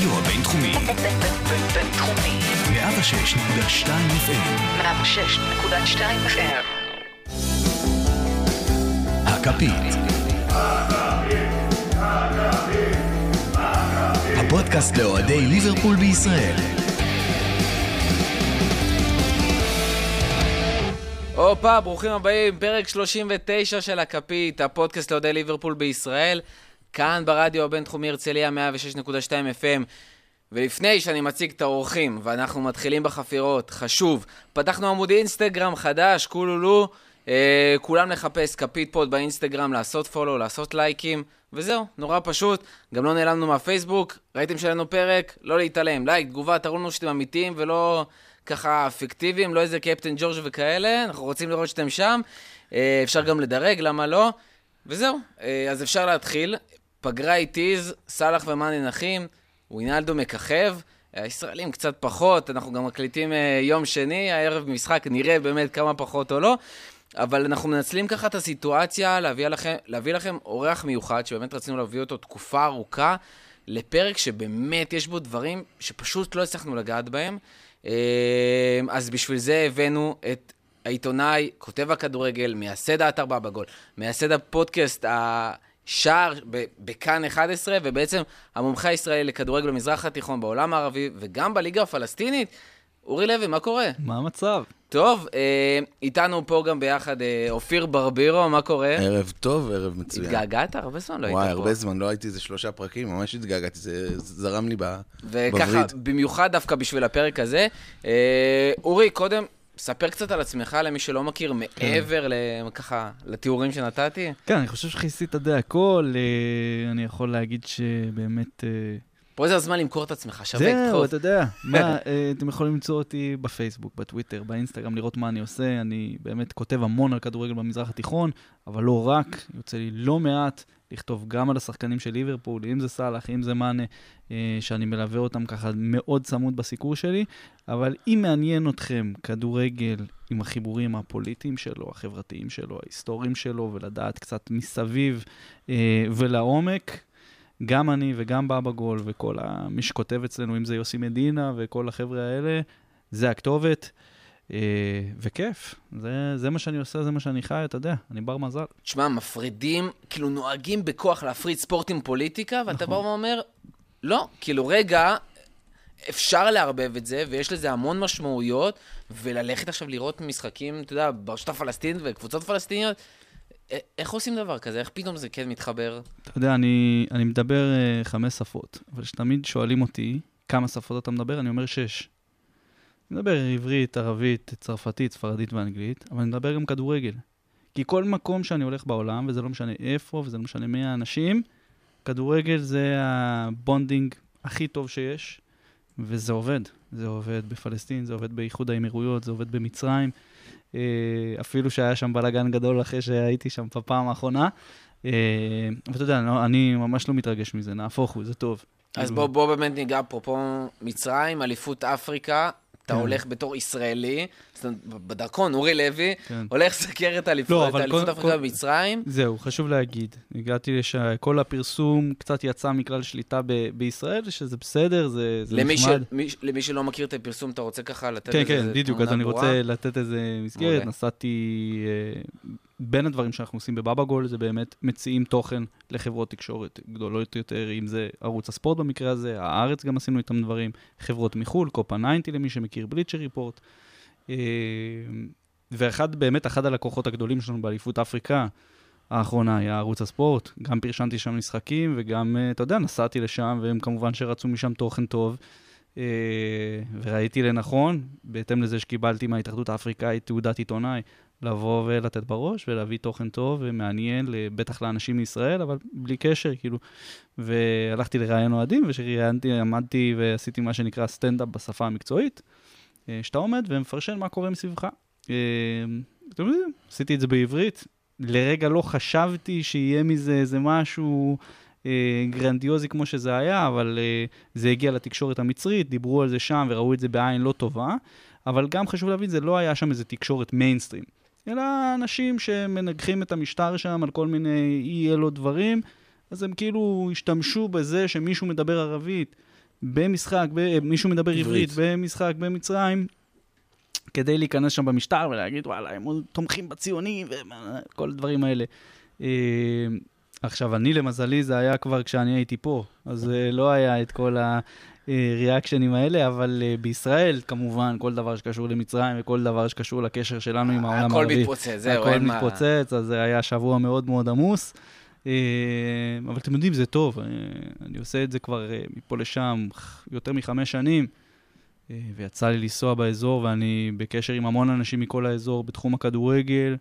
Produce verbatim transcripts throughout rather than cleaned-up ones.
הרדיו הבינתחומי. בינתחומי. מאה ושש נקודה שתיים אף אם. מאה ושש נקודה שתיים אף אם. הכפית. הפודקאסט לאוהדי ליברפול בישראל. אופה, ברוכים הבאים, פרק שלושים ותשע של הכפית, הפודקאסט לאוהדי ליברפול בישראל, כאן ברדיו הבינתחומי הרצליה מאה ושש נקודה שתיים אף אם. ולפני שאני מציג את האורחים ואנחנו מתחילים בחפירות, חשוב, פתחנו עמוד אינסטגרם חדש, כולולו, אה, כולם לחפש כפית פוד באינסטגרם, לעשות פולו, לעשות לייקים, וזהו, נורא פשוט. גם לא נעלמנו מהפייסבוק, ראיתם שלנו פרק, לא להתעלם, לייק, תגובה, תראו לנו שאתם אמיתיים ולא ככה אפקטיביים, לא איזה קפטן ג'ורג' וכאלה, אנחנו רוצים לראות שאתם שם, אה, אפשר גם לדרג, למה לא? וזהו, אה, אז אפשר להתחיל. פגרה איטיז, סלח ומאני נחים, ווינלדו מככב, הישראלים קצת פחות, אנחנו גם מקליטים אה, יום שני, הערב משחק נראה באמת כמה פחות או לא, אבל אנחנו מנצלים ככה את הסיטואציה להביא לכם, להביא לכם אורח מיוחד, שבאמת רצינו להביא אותו תקופה ארוכה, לפרק שבאמת יש בו דברים שפשוט לא הצלחנו לגעת בהם, אז בשביל זה הבאנו את העיתונאי, כותב הכדורגל, מייסד האתר בבגול, מייסד הפודקאסט השער בכאן אחת עשרה, ובעצם המומחה הישראלי לכדורגל במזרח התיכון, בעולם הערבי, וגם בליגה הפלסטינית. אורי לוי, מה קורה? מה המצב? טוב, איתנו פה גם ביחד אופיר ברבירו, מה קורה? ערב טוב, ערב מצוין. התגעגעת? הרבה זמן לא היית פה. וואי, הרבה זמן, לא הייתי איזה שלושה פרקים, ממש התגעגעתי, זה זרם לי בווריד. וככה, במיוחד דווקא בשביל הפרק הזה. אורי, קודם, ספר קצת על עצמך למי שלא מכיר, מעבר ככה לתיאורים שנתתי. כן, אני חושב שכיסית די הכל, אני יכול להגיד שבאמת... פה זה הזמן למכור את עצמך, שווה. זהו, אתה יודע. מה, אתם יכולים למצוא אותי בפייסבוק, בטוויטר, באינסטגרם, לראות מה אני עושה. אני באמת כותב המון על כדורגל במזרח התיכון, אבל לא רק, יוצא לי לא מעט לכתוב גם על השחקנים של ליברפול, אם זה סלח, אם זה מאנה, שאני מלווה אותם ככה מאוד צמוד בסיקור שלי, אבל אם מעניין אתכם כדורגל עם החיבורים הפוליטיים שלו, החברתיים שלו, ההיסטוריים שלו, ולדעת קצת מסביב ולעומק, גם אני וגם בבגול וכל מי שכותב אצלנו, אם זה יוסי מדינה וכל החבר'ה האלה, זה הכתובת, וכיף. זה, זה מה שאני עושה, זה מה שאני חי, אתה יודע, אני בר מזל. תשמע, מפרידים, כאילו נוהגים בכוח להפריד ספורט עם פוליטיקה, ואתה בא ואומר, לא, כאילו רגע, אפשר להרבב את זה, ויש לזה המון משמעויות, וללכת עכשיו לראות משחקים, אתה יודע, ברשות הפלסטינית וקבוצות פלסטיניות, איך עושים דבר כזה? איך פתאום זה כן מתחבר? אתה יודע, אני, אני מדבר uh, חמש שפות, אבל שתמיד שואלים אותי כמה שפות אתה מדבר, אני אומר שש. אני מדבר עברית, ערבית, צרפתית, ספרדית ואנגלית, אבל אני מדבר גם כדורגל. כי כל מקום שאני הולך בעולם, וזה לא משנה איפה, וזה לא משנה מי האנשים, כדורגל זה הבונדינג הכי טוב שיש, וזה עובד. זה עובד בפלסטין, זה עובד באיחוד האמירויות, זה עובד במצרים, אפילו שהיה שם בלגן גדול אחרי שהייתי שם בפעם האחרונה. ואתה יודע, אני ממש לא מתרגש מזה, נהפוך הוא, זה טוב. אז בוא, בוא באמת ניגע פה מצרים, אליפות אפריקה, אתה הולך בתור ישראלי, בדרכון, אורי לוי, הולך סקר את אליפות אפריקה במצרים. זהו, חשוב להגיד. הגעתי לשכל הפרסום קצת יצא מכלל שליטה בישראל, שזה בסדר, זה נחמד. למי שלא מכיר את הפרסום, אתה רוצה ככה לתת איזה תמונה ברורה? כן, כן, בדיוק, אז אני רוצה לתת איזה מסגרת. נסעתי, בין הדברים שאנחנו עושים בבבגול, זה באמת מציעים תוכן לחברות תקשורת גדולות יותר, אם זה ערוץ הספורט במקרה הזה, הארץ גם עשינו איתם דברים, חברות מחול, קופה תשעים למי שמכיר, בליצ'ר ריפורט, ואחד, באמת, אחד הלקוחות הגדולים שלנו באליפות אפריקה האחרונה היה ערוץ הספורט, גם פרשנתי שם משחקים, וגם, אתה יודע, נסעתי לשם, והם כמובן שרצו משם תוכן טוב, וראיתי לנכון, בהתאם לזה שקיבלתי מההתאחדות האפריקאית תעודת עיתונאי, לבוא ולתת בראש, ולהביא תוכן טוב ומעניין, בטח לאנשים מישראל, אבל בלי קשר, כאילו, והלכתי לראיין אוהדים, ושראיינתי, עמדתי ועשיתי מה שנקרא סטנדאפ בשפה המקצועית, שאתה עומד ומפרשן מה קורה מסביבך. אתם יודעים, עשיתי את זה בעברית, לרגע לא חשבתי שיהיה מזה איזה משהו גרנדיוזי כמו שזה היה, אבל זה הגיע לתקשורת המצרית, דיברו על זה שם וראו את זה בעין לא טובה, אבל גם חשוב להבין, זה לא היה שם איזה תקשורת מיינסטרים, אלא אנשים שמנגחים את המשטר שם על כל מיני אי אלו דברים, אז הם כאילו השתמשו בזה שמישהו מדבר ערבית, במשחק, ב, מישהו מדבר עברית, במשחק במצרים, כדי להיכנס שם במשטר ולהגיד, וואלה, הם תומכים בציונים וכל הדברים האלה. עכשיו, אני למזלי, זה היה כבר כשאני הייתי פה, אז לא היה את כל הריאקשנים האלה, אבל בישראל, כמובן, כל דבר שקשור למצרים וכל דבר שקשור לקשר שלנו עם העולם הערבי. הכל מתפוצץ, זהו, הכל מתפוצץ, אז זה היה שבוע מאוד מאוד עמוס. אבל אתם יודעים, זה טוב. אני עושה את זה כבר מפה לשם יותר מחמש שנים, ויצא לי לנסוע באזור, ואני בקשר עם המון אנשים מכל האזור בתחום הכדורגל.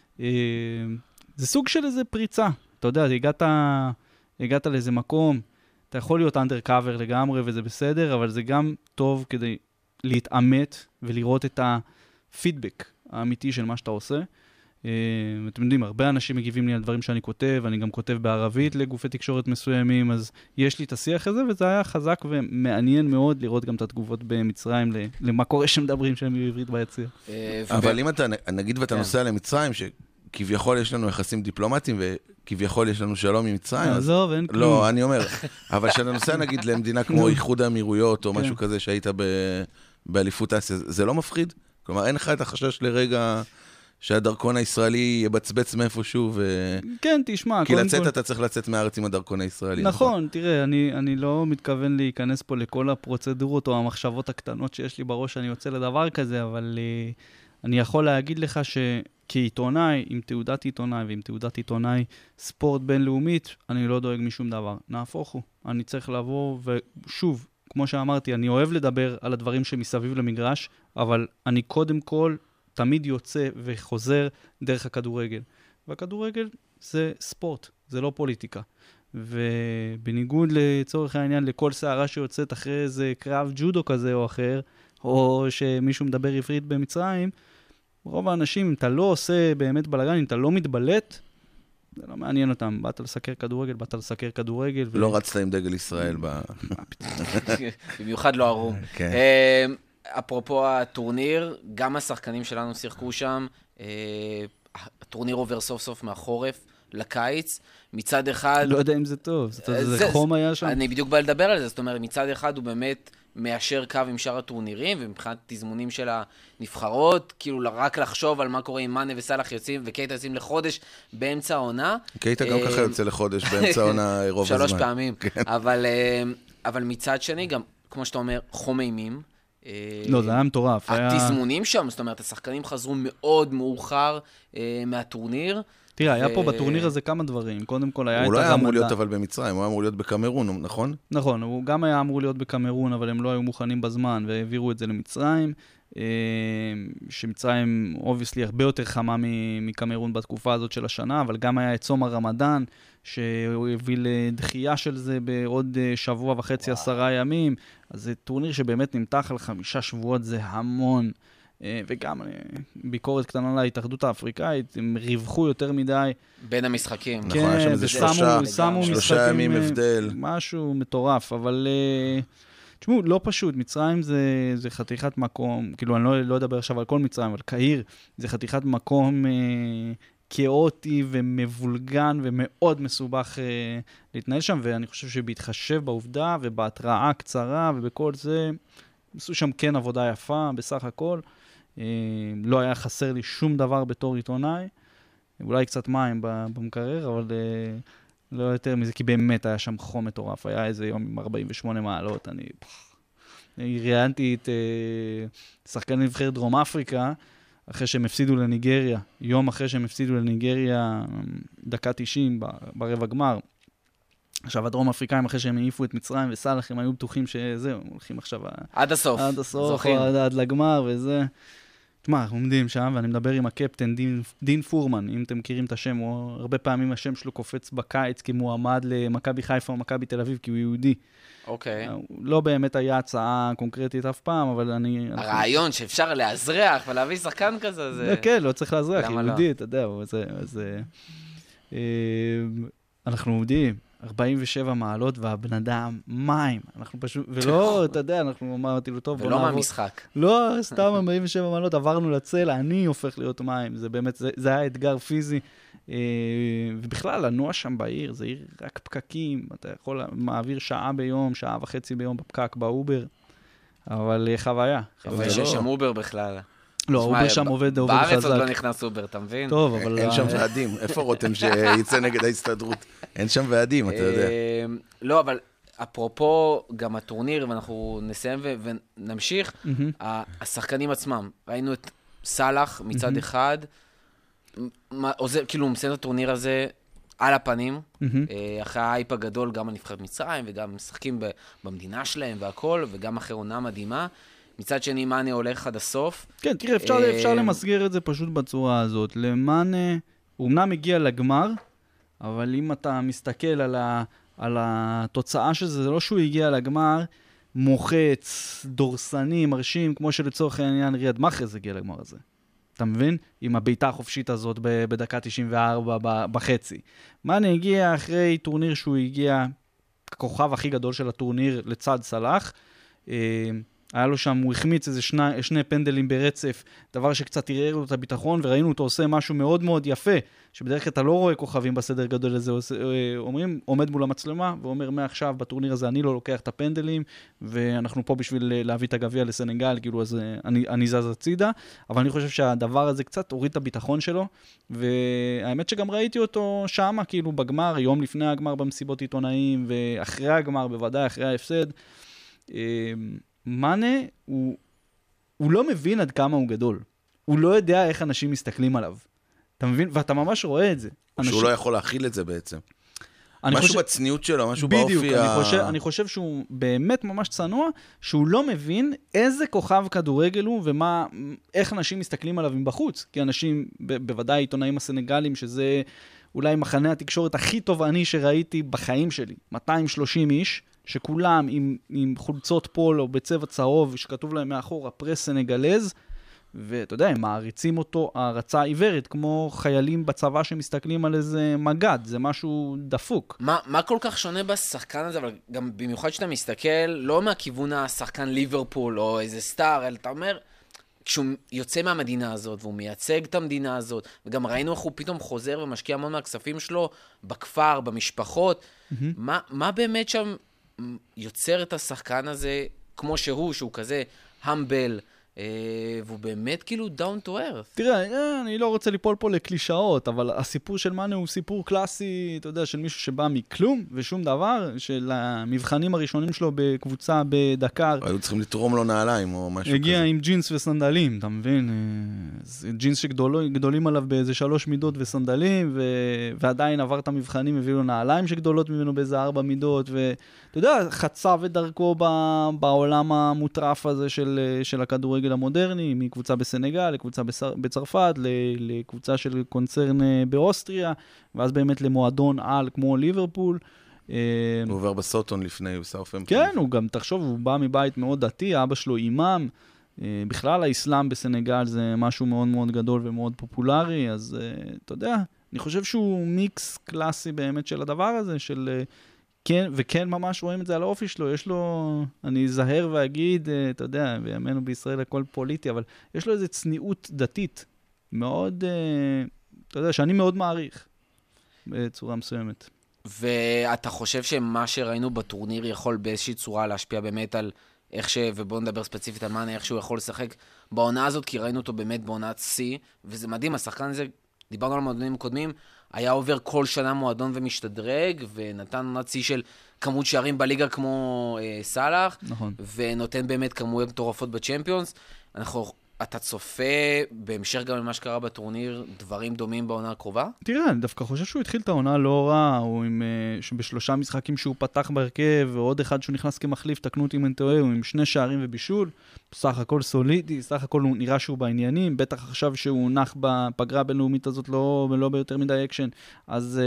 זה סוג של איזה פריצה. אתה יודע, הגעת, הגעת לאיזה מקום, אתה יכול להיות undercover לגמרי, וזה בסדר, אבל זה גם טוב כדי להתאמת ולראות את הפידבק האמיתי של מה שאתה עושה. אתם יודעים, הרבה אנשים מגיבים לי על דברים שאני כותב, אני גם כותב בערבית לגופי תקשורת מסוימים, אז יש לי את השיח הזה, וזה היה חזק ומעניין מאוד לראות גם את התגובות במצרים, למה קורה שמדברים שם בעברית ביציע. אבל אם אתה, נגיד ואתה נוסע למצרים, שכביכול יש לנו יחסים דיפלומטיים, וכביכול יש לנו שלום עם מצרים, עזוב, אין כלום. לא, אני אומר, אבל כשאתה נוסע נגיד למדינה כמו איחוד האמירויות, או משהו כזה שהיית באליפות אסיה, זה לא מפחיד? כלומר, אין לך את החשש לרגע שהדרכון הישראלי יבצבץ מאיפשהו, ו... כן, תשמע. כי לצאת כל... אתה צריך לצאת מהארץ עם הדרכון הישראלי. נכון, נכון. תראה, אני, אני לא מתכוון להיכנס פה לכל הפרוצדורות או המחשבות הקטנות שיש לי בראש שאני יוצא לדבר כזה, אבל uh, אני יכול להגיד לך שכעיתונאי, עם תעודת עיתונאי ועם תעודת עיתונאי ספורט בינלאומית, אני לא דואג משום דבר. נהפוך הוא. אני צריך לבוא, ושוב, כמו שאמרתי, אני אוהב לדבר על הדברים שמסביב למגרש, אבל אני קודם כל תמיד יוצא וחוזר דרך הכדורגל. והכדורגל זה ספורט, זה לא פוליטיקה. ובניגוד לצורך העניין, לכל שערה שיוצאת אחרי איזה קרב ג'ודו כזה או אחר, או שמישהו מדבר עברית במצרים, רוב האנשים, אם אתה לא עושה באמת בלגן, אם אתה לא מתבלט, זה לא מעניין אותם. באת לסקר כדורגל, באת לסקר כדורגל. לא ו... רצת עם דגל ישראל ב... במיוחד לא ערום. כן. אפרופו הטורניר, גם השחקנים שלנו שיחקו שם, הטורניר עובר סוף סוף מהחורף לקיץ, מצד אחד... לא יודע אם זה טוב, זה חום היה שם. אני בדיוק בא לדבר על זה, זאת אומרת, מצד אחד הוא באמת מאשר קו עם שאר הטורנירים, ומבחינת תזמונים של הנבחרות, כאילו רק לחשוב על מה קורה עם מאנה וסלח יוצאים, וקייטה יוצאים לחודש באמצע העונה. קייטה גם ככה יוצא לחודש באמצע העונה רוב הזמן. שלוש פעמים, אבל מצד שני גם, כמו שאתה אומר, חום אימים, לא, זה היה מטורף. התזמונים שם, זאת אומרת, השחקנים חזרו מאוד מאוחר מהטורניר. תראה, היה פה בטורניר הזה כמה דברים. קודם כל היה את הרמדאן. הוא לא היה אמור להיות אבל במצרים, הוא היה אמור להיות בקמרון, נכון? נכון, הוא גם היה אמור להיות בקמרון, אבל הם לא היו מוכנים בזמן, והעבירו את זה למצרים, שמצרים, obviously, הרבה יותר חמה מקמרון בתקופה הזאת של השנה, אבל גם היה את צום הרמדאן, שהוא הביא לדחייה של זה בעוד שבוע וחצי, עשרה ימים. אז זה טורניר שבאמת נמתח על חמישה שבועות, זה המון. וגם ביקורת קטנה להתאחדות האפריקאית, הם ריווחו יותר מדי. בין המשחקים. נכון, יש שם איזה שלושה, שלושה ימים הבדל. משהו מטורף, אבל תשמעו, לא פשוט. מצרים זה, זה חתיכת מקום, כאילו אני לא, לא אדבר עכשיו על כל מצרים, אבל קהיר זה חתיכת מקום כאוטי ומבולגן ומאוד מסובך אה, להתנהל שם, ואני חושב שבהתחשב בעובדה ובהתראה קצרה ובכל זה, עשו שם כן עבודה יפה בסך הכל. אה, לא היה חסר לי שום דבר בתור עיתונאי, אולי קצת מים במקרר, אבל אה, לא יותר מזה, כי באמת היה שם חום מטורף, היה איזה יום עם ארבעים ושמונה מעלות, אני... ראיינתי את אה, שחקן נבחרת דרום אפריקה, אחרי שהם הפסידו לניגריה, יום אחרי שהם הפסידו לניגריה, דקה תשעים ברבע גמר. עכשיו, הדרום אפריקאים, אחרי שהם העיפו את מצרים וסלח, הם היו בטוחים שזהו, הולכים עכשיו... עד הסוף. עד הסוף, עד, עד לגמר וזה. תשמע, אנחנו עומדים שם, ואני מדבר עם הקפטן דין, דין פורמן, אם אתם מכירים את השם, הוא, הרבה פעמים השם שלו קופץ בקיץ כמועמד למכבי חיפה או מכבי תל אביב, כי הוא יהודי. אוקיי. לא באמת היה הצעה קונקרטית אף פעם, אבל אני... הרעיון שאפשר להזרח ולהביא שחקן כזה, זה... כן, לא צריך להזרח, יהודי, אתה יודע, זה... אנחנו עומדים, ארבעים ושבע מעלות, והבן אדם, מים. אנחנו פשוט... ולא, אתה יודע, אנחנו אמרתי לו טוב... ולא מהמשחק. לא, סתם ארבעים ושבע מעלות, עברנו לצל, אני הופך להיות מים. זה באמת, זה היה אתגר פיזי ובכלל, לנוע שם בעיר, זה עיר רק פקקים, אתה יכול מעביר שעה ביום, שעה וחצי ביום בפקק באובר, אבל חוויה. ויש שם אובר בכלל. לא, אובר שם עובד, עובד חזק. בארץ עוד לא נכנס אובר, אתה מבין? טוב, אבל... אין שם ועדים. איפה רותם שיצא נגד ההסתדרות? אין שם ועדים, אתה יודע. לא, אבל אפרופו גם הטורניר, ואנחנו נסיים ונמשיך, השחקנים עצמם, ראינו את סלאח מצד אחד, כאילו הוא מסיים את הטורניר הזה על הפנים, אחרי האייפ הגדול, גם על נבחרת מצרים, וגם משחקים במדינה שלהם והכל, וגם אחרי עונה מדהימה. מצד שני, מאנה הולך עד הסוף. כן, תראה, אפשר, אפשר למסגר את זה פשוט בצורה הזאת. למאנה, הוא אמנם הגיע לגמר, אבל אם אתה מסתכל על, ה, על התוצאה של זה, זה לא שהוא הגיע לגמר, מוחץ, דורסני, מרשים, כמו שלצורך העניין ריאד מחרז הגיע לגמר הזה. אתה מבין? עם הביתה החופשית הזאת בדקה תשעים וארבע בחצי. מאנה הגיע אחרי טורניר שהוא הגיע, הכוכב הכי גדול של הטורניר לצד סלאח, היה לו שם, הוא החמיץ איזה שני, שני פנדלים ברצף, דבר שקצת ערער לו את הביטחון, וראינו אותו עושה משהו מאוד מאוד יפה, שבדרך כלל אתה לא רואה כוכבים בסדר גדול לזה, אומרים, עומד מול המצלמה, ואומר, מעכשיו בטורניר הזה אני לא לוקח את הפנדלים, ואנחנו פה בשביל להביא את הגביע לסנגל, כאילו אז אני, אני זז הצידה, אבל אני חושב שהדבר הזה קצת הוריד את הביטחון שלו, והאמת שגם ראיתי אותו שמה, כאילו בגמר, יום לפני הגמר במסיבות עיתונאים, ואחרי הגמר, בוודאי אחרי ההפסד, מאנה, הוא, הוא לא מבין עד כמה הוא גדול. הוא לא יודע איך אנשים מסתכלים עליו. אתה מבין? ואתה ממש רואה את זה. אנשים... שהוא לא יכול להכיל את זה בעצם. משהו חושב... בצניעות שלו, משהו בדיוק, באופי אני ה... חושב, אני חושב שהוא באמת ממש צנוע, שהוא לא מבין איזה כוכב כדורגל הוא, ומה, איך אנשים מסתכלים עליו מבחוץ. כי אנשים, ב- בוודאי עיתונאים הסנגלים, שזה אולי מחנה התקשורת הכי תובעני שראיתי בחיים שלי. מאתיים ושלושים איש, שכולם עם, עם חולצות פולו בצבע צהוב, שכתוב להם מאחור, הפרס סנגלז, ואתה יודע, הם מעריצים אותו הערצה עיוורת, כמו חיילים בצבא שמסתכלים על איזה מגד, זה משהו דפוק. מה, מה כל כך שונה בשחקן הזה, אבל גם במיוחד שאתה מסתכל, לא מהכיוון השחקן ליברפול או איזה סטאר, אלא אתה אומר, כשהוא יוצא מהמדינה הזאת, והוא מייצג את המדינה הזאת, וגם ראינו איך הוא פתאום חוזר ומשקיע המון מהכספים שלו, בכפר, במשפחות, mm-hmm. מה, מה באמת שם יוצר את השחקן הזה, כמו שהוא, שהוא כזה המבל, והוא באמת כאילו down to earth. תראה, אני לא רוצה ליפול פה לקלישאות, אבל הסיפור של מאנה הוא סיפור קלאסי, אתה יודע, של מישהו שבא מכלום ושום דבר, של המבחנים הראשונים שלו בקבוצה בדקר. היו צריכים לתרום לו נעליים או משהו כזה. הגיע עם ג'ינס וסנדלים, אתה מבין? ג'ינס שגדולים עליו באיזה שלוש מידות וסנדלים, ו... ועדיין עבר את המבחנים, הביאו לו נעליים שגדולות ממנו באיזה ארבע מידות, ואתה יודע, חצה ודרכו ב... בעולם המוטרף הזה של, של הכדורגל המודרני, מקבוצה בסנגל, לקבוצה בצרפת, לקבוצה של קונצרן באוסטריה, ואז באמת למועדון על כמו ליברפול. הוא עובר בסוטון לפני, בסאות'המפטון. כן, הוא גם, תחשוב, הוא בא מבית מאוד דתי, אבא שלו אימאם, בכלל האסלאם בסנגל זה משהו מאוד מאוד גדול ומאוד פופולרי, אז אתה יודע, אני חושב שהוא מיקס קלאסי באמת של הדבר הזה, של... כן, וכן ממש רואים את זה על האופי שלו, יש לו, אני זהר ואגיד, אתה יודע, בימינו בישראל הכל פוליטי, אבל יש לו איזו צניעות דתית, מאוד, אתה יודע, שאני מאוד מעריך, בצורה מסוימת. ואתה חושב שמה שראינו בטורניר יכול באיזושהי צורה להשפיע באמת על איך ש... ובואו נדבר ספציפית על מאנה, איך שהוא יכול לשחק בעונה הזאת, כי ראינו אותו באמת בעונת C, וזה מדהים, השחקן הזה, דיברנו על מועדונים הקודמים, היה עובר כל שנה מועדון ומשתדרג, ונתן עונת C של כמות שערים בליגה כמו אה, סלאח, נכון. ונותן באמת כמויות מטורפות בצ'מפיונס. אנחנו, אתה צופה בהמשך גם למה שקרה בטורניר, דברים דומים בעונה הקרובה? תראה, אני דווקא חושב שהוא התחיל את העונה לא רע, הוא עם, בשלושה משחקים שהוא פתח בהרכב, ועוד אחד שהוא נכנס כמחליף, תקנו אותי אם אני טועה, הוא עם שני שערים ובישול, סך הכל סולידי, סך הכל הוא נראה שהוא בעניינים, בטח עכשיו שהוא נח בפגרה הבינלאומית הזאת, לא, לא ביותר מדי אקשן, אז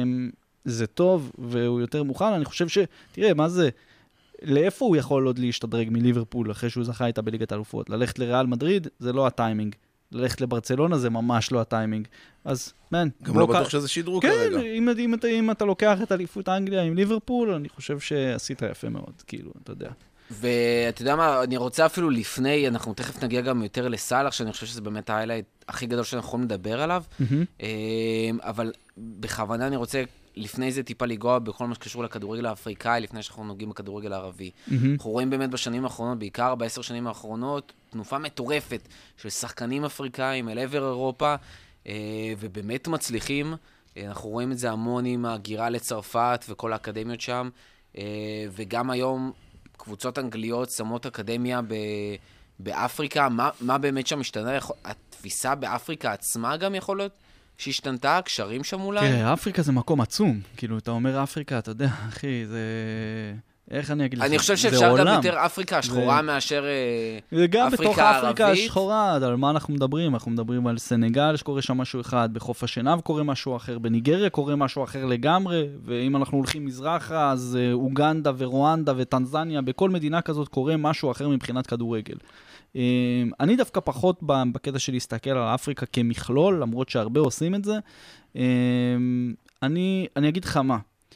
זה טוב, והוא יותר מוכן, אני חושב ש... תראה, מה זה... לאיפה הוא יכול עוד להשתדרג מליברפול אחרי שהוא זכה איתה בליגת האלופות? ללכת לריאל מדריד זה לא הטיימינג. ללכת לברצלונה זה ממש לא הטיימינג. אז, מן. גם לא בטוח שזה שידרו כרגע. כן, אם, אם, אם אתה לוקח את אליפות אנגליה עם ליברפול, אני חושב שעשית יפה מאוד, כאילו, אתה יודע. ואתה יודע מה, אני רוצה אפילו לפני, אנחנו תכף נגיע גם יותר לסלח, שאני חושב שזה באמת ההיילייט הכי גדול שאנחנו יכולים לדבר עליו, אבל בכוונה אני רוצה לפני זה טיפה לגוע בכל מה שקשור לכדורגל האפריקאי, לפני שאנחנו נוגעים בכדורגל הערבי. אנחנו רואים באמת בשנים האחרונות, בעיקר בעשר שנים האחרונות, תנופה מטורפת של שחקנים אפריקאים אל עבר אירופה, ובאמת מצליחים. אנחנו רואים את זה המון עם הגירה לצרפת וכל האקדמיות שם, וגם היום קבוצות אנגליות שמות אקדמיה ב... באפריקה. מה, מה באמת שם משתנה? התפיסה באפריקה עצמה גם יכול להיות שהשתנתה, הקשרים שם אולי? תראה, אפריקה זה מקום עצום. כאילו, אתה אומר אפריקה, אתה יודע, אחי, זה... איך אני אגיד לך? אני חושב שאפשר גם יותר אפריקה השחורה מאשר אפריקה הערבית. וגם בתוך אפריקה השחורה, על מה אנחנו מדברים? אנחנו מדברים על סנגל שקורה שם משהו אחד, בחוף השנהב קורה משהו אחר, בניגריה קורה משהו אחר לגמרי, ואם אנחנו הולכים מזרחה, אז אוגנדה ורואנדה וטנזניה, בכל מדינה כזאת קורה משהו אחר מבחינת כדורגל. אני דווקא פחות בקטע של להסתכל על אפריקה כמכלול, למרות שהרבה עושים את זה. אני, אני אגיד לך מה.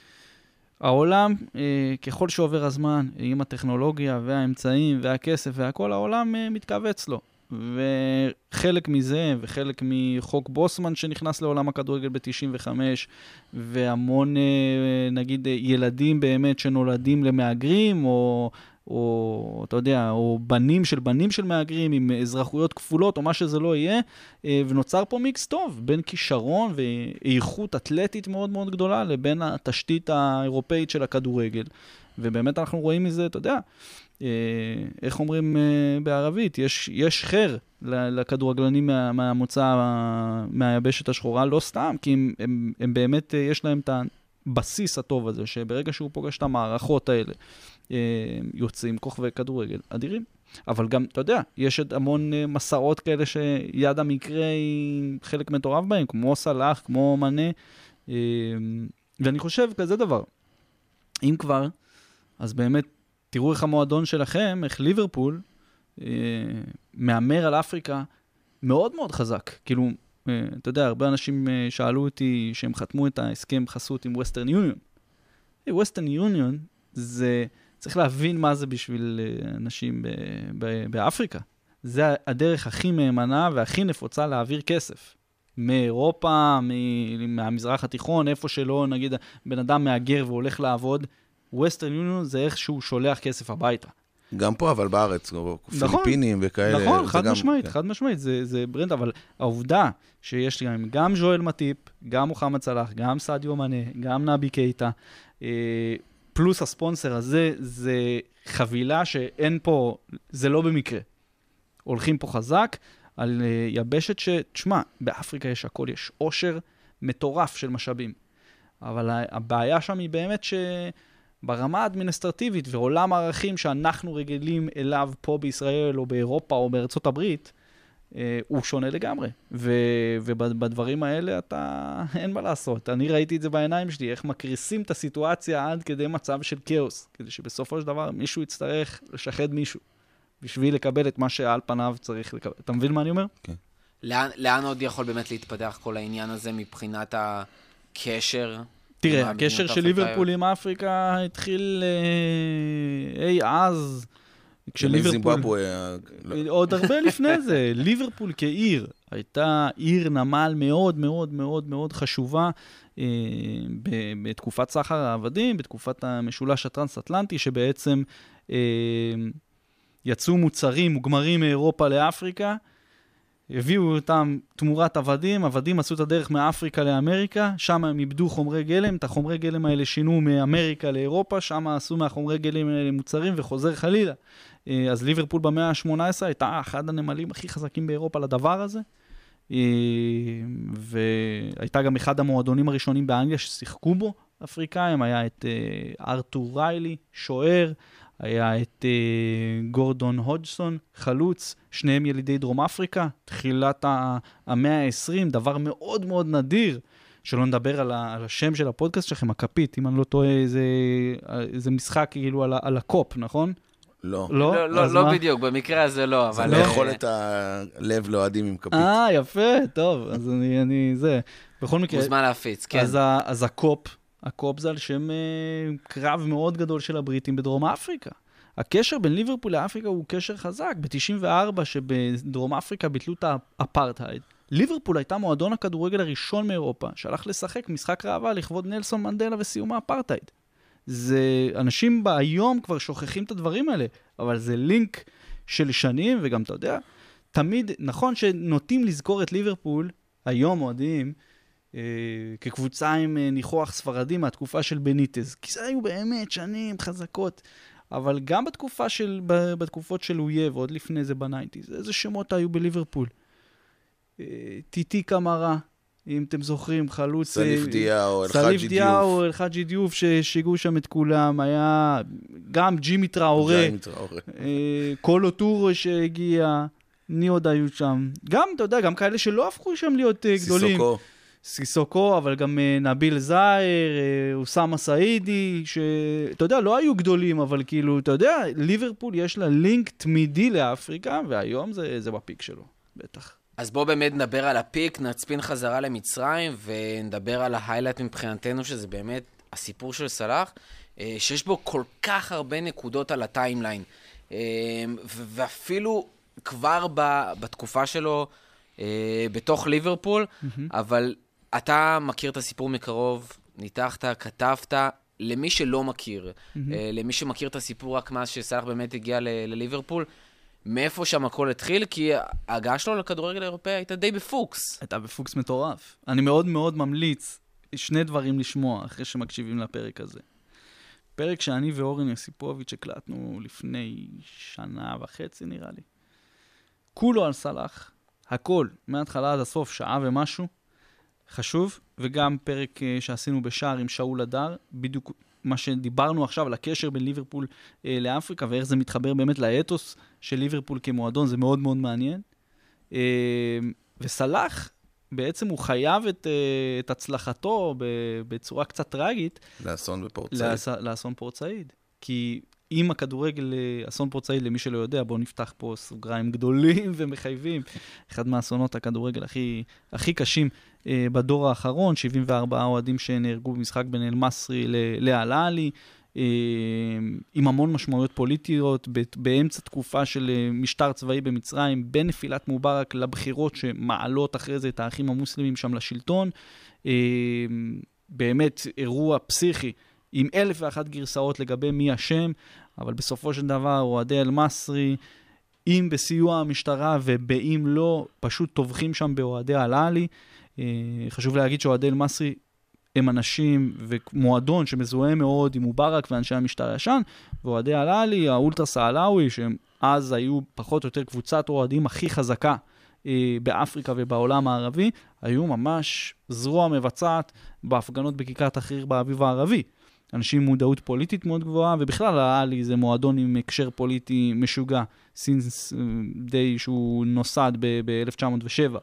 העולם, ככל שעובר הזמן, עם הטכנולוגיה והאמצעים והכסף והכל, העולם מתכווץ לו. וחלק מזה, וחלק מחוק בוסמן שנכנס לעולם הכדורגל ב-תשעים וחמש, והמון, נגיד, ילדים באמת שנולדים למהגרים, או, או, אתה יודע, או בנים של בנים של מהגרים, עם אזרחויות כפולות, או מה שזה לא יהיה, ונוצר פה מיקס טוב, בין כישרון ואיכות אתלטית מאוד מאוד גדולה, לבין התשתית האירופאית של הכדורגל. ובאמת אנחנו רואים מזה, אתה יודע, איך אומרים בערבית, יש, יש חר לכדורגלנים מה, מהמוצא, מהיבשת השחורה, לא סתם, כי הם, הם, הם באמת, יש להם את הבסיס הטוב הזה, שברגע שהוא פוגש את המערכות האלה, יוצאים כוכבי כדורגל אדירים. אבל גם, אתה יודע, יש המון מסעות כאלה שיד המקרה היא חלק מטורף בהם, כמו סלח, כמו מנה, ואני חושב כזה דבר. אם כבר, אז באמת, תראו איך המועדון שלכם, איך ליברפול, מאמר על אפריקה, מאוד מאוד חזק. כאילו, אתה יודע, הרבה אנשים שאלו אותי שהם חתמו את ההסכם חסות עם ווסטרן יוניון. ווסטרן יוניון זה... צריך להבין מה זה בשביל אנשים ב- ב- באפריקה. זה הדרך הכי מהימנה והכי נפוצה להעביר כסף. מאירופה, מ- מהמזרח התיכון, איפה שלא, נגיד, בן אדם מאגר והולך לעבוד, ווסטרן יוניון זה איך שהוא שולח כסף הביתה. גם פה, אבל בארץ, נכון, פיליפינים וכאלה. נכון, חד גם, משמעית, כן. חד משמעית, זה, זה ברנד, אבל העובדה שיש לי גם, גם ז'ואל מטיפ, גם מוחמד סלח, גם סעדיו מנה, גם נבי קייטה, אה, פלוס הספונסר הזה, זה חבילה שאין פה, זה לא במקרה. הולכים פה חזק על uh, יבשת שתשמע, באפריקה יש הכל, יש עושר מטורף של משאבים. אבל הבעיה שם היא באמת שברמה האדמיניסטרטיבית ועולם הערכים שאנחנו רגילים אליו פה בישראל או באירופה או בארצות הברית, הוא שונה לגמרי. ו- ובדברים האלה אתה, אין מה לעשות. אני ראיתי את זה בעיניים שלי, איך מקריסים את הסיטואציה עד כדי מצב של כאוס, כדי שבסופו של דבר מישהו יצטרך לשחד מישהו, בשביל לקבל את מה שעל פניו צריך לקבל. אתה מבין מה אני אומר? כן. לאן, לאן עוד יכול באמת להתפתח כל העניין הזה מבחינת הקשר? תראה, הקשר של ליברפול עם אפריקה התחיל אה, אי אז, כשליברפול... עוד הרבה לפני זה, ליברפול כעיר, הייתה עיר נמל מאוד מאוד מאוד מאוד חשובה אה, בתקופת סחר העבדים, בתקופת המשולש הטרנס-אטלנטי, שבעצם אה, יצאו מוצרים מוגמרים מאירופה לאפריקה, הביאו אותם תמורת עבדים, עבדים עשו את הדרך מאפריקה לאמריקה, שם הם איבדו חומרי גלם, את החומרי גלם האלה שינו מאמריקה לאירופה, שם עשו מהחומרי גלם האלה מוצרים וחוזר חלילה. אז ליברפול במאה ה-שמונה עשרה הייתה אחד הנמלים הכי חזקים באירופה לדבר הזה, והייתה גם אחד המועדונים הראשונים באנגליה ששיחקו בו אפריקאים, היה את ארתור ריילי, שוער, היה את uh, גורדון הודגסון, חלוץ, שניהם ילידי דרום אפריקה, תחילת המאה ה-עשרים, דבר מאוד מאוד נדיר, שלא נדבר על, ה- על השם של הפודקאסט שלכם, הקפית, אם אני לא טועה, זה, זה משחק כאילו על, על הקופ, נכון? לא. לא, לא, לא, לא בדיוק, במקרה הזה לא, אבל... זה לאכול את הלב לאוהדים עם כפית. אה, יפה, טוב, אז אני, אני, זה, בכל מקרה... מוזמן להפיץ, כן. אז, ה, אז הקופ, הקופ זה על שם uh, קרב מאוד גדול של הבריטים בדרום אפריקה. הקשר בין ליברפול לאפריקה הוא קשר חזק. ב-תשעים וארבע שבדרום אפריקה ביטלו את האפרטהייד. ליברפול הייתה מועדון הכדורגל הראשון מאירופה, שהלך לשחק משחק ראווה לכבוד נלסון מנדלה וסיום האפרטהייד. זה, אנשים היום כבר שוכחים את הדברים האלה, אבל זה לינק של שנים, וגם אתה יודע, תמיד, נכון שנוטים לזכור את ליברפול, היום מועדים, אה, כקבוצה עם אה, ניחוח ספרדי מהתקופה של בניטז, כי זה היו באמת שנים חזקות, אבל גם בתקופה של, בתקופות של אויב, עוד לפני זה בניינטיז, איזה שמות היו בליברפול? אה, טיטי קמרה, אם אתם זוכרים, חלוץ... סליף דיאו, סליף דיאו, אלחאג'י דיוף, ששיגעו שם את כולם, היה גם ג'ימי טראורה, קולו טורו שהגיע, מי עוד היו שם? גם, אתה יודע, גם כאלה שלא הפכו שם להיות גדולים. סיסוקו. סיסוקו, אבל גם נביל זאיר, אוסאמה סעידי, שאתה יודע, לא היו גדולים, אבל כאילו, אתה יודע, ליברפול יש לה לינק תמידי לאפריקה, והיום זה, זה בפיק שלו, בטח. אז בואו באמת נדבר על הפיק, נצפין חזרה למצרים, ונדבר על ההיילייט מבחינתנו, שזה באמת הסיפור של סלאח, שיש בו כל כך הרבה נקודות על הטיימליין, ואפילו כבר בתקופה שלו, בתוך ליברפול, אבל אתה מכיר את הסיפור מקרוב, ניתחת, כתבת, למי שלא מכיר, למי שמכיר את הסיפור רק מאז שסלאח באמת הגיע לליברפול, מאיפה שם הכל התחיל? כי ההגעה שלו לכדורגל האירופאי הייתה די בפוקס. הייתה בפוקס מטורף. אני מאוד מאוד ממליץ שני דברים לשמוע אחרי שמקשיבים לפרק הזה. פרק שאני ואורן יסיפוביץ' הקלטנו לפני שנה וחצי נראה לי. כולו על סלאח, הכל, מההתחלה עד הסוף, שעה ומשהו, חשוב, וגם פרק שעשינו בשער עם שאול הדר, בדיוק מה שדיברנו עכשיו על הקשר בין ליברפול אה, לאפריקה, ואיך זה מתחבר באמת לאתוס של ליברפול כמועדון, זה מאוד מאוד מעניין. אה, וסלאח, בעצם הוא חייב את, אה, את הצלחתו בצורה קצת טרגית. לאסון בפורט סעיד. לאס, לאסון פורט סעיד. כי אם הכדורגל, אסון פורט סעיד, למי שלא יודע, בואו נפתח פה סוגריים גדולים ומחייבים. אחד מהאסונות הכדורגל הכי, הכי קשים אה, בדור האחרון, שבעים וארבעה אוהדים שנהרגו במשחק בין אל-מסרי לאל-אהלי, אה, עם המון משמעויות פוליטיות, באמצע תקופה של משטר צבאי במצרים, בין נפילת מובארק לבחירות שמעלות אחרי זה את האחים המוסלמים שם לשלטון. אה, באמת אירוע פסיכי, עם אלף ואחת גרסאות לגבי מי השם, אבל בסופו של דבר, אוהדי אל-מסרי, אם בסיוע המשטרה ובאם לא, פשוט טובחים שם באוהדי אל-אהלי. חשוב להגיד שאוהדי אל-מסרי הם אנשים ומועדון שמזוהה מאוד עם מובארק ואנשי המשטר הישן, ואוהדי אל-אהלי, האולטרס העלאווי, שהם אז היו פחות או יותר קבוצת אוהדים הכי חזקה באפריקה ובעולם הערבי, היו ממש זרוע מבצעת בהפגנות בכיכר תחריר באביב הערבי. אנשים עם מודעות פוליטית מאוד גבוהה, ובכלל אל-אהלי זה מועדון עם הקשר פוליטי משוגע, סינס די שהוא נוסד ב-אלף תשע מאות ושבע.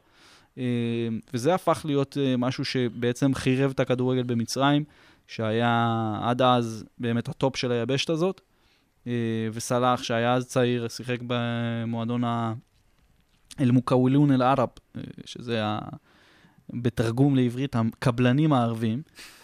וזה הפך להיות משהו שבעצם חירב את הכדורגל במצרים, שהיה עד אז באמת הטופ של היבשת הזאת, וסלאח שהיה אז צעיר, שיחק במועדון אל-מוקאוולון אל-ערב, שזה בתרגום לעברית הקבלנים הערבים,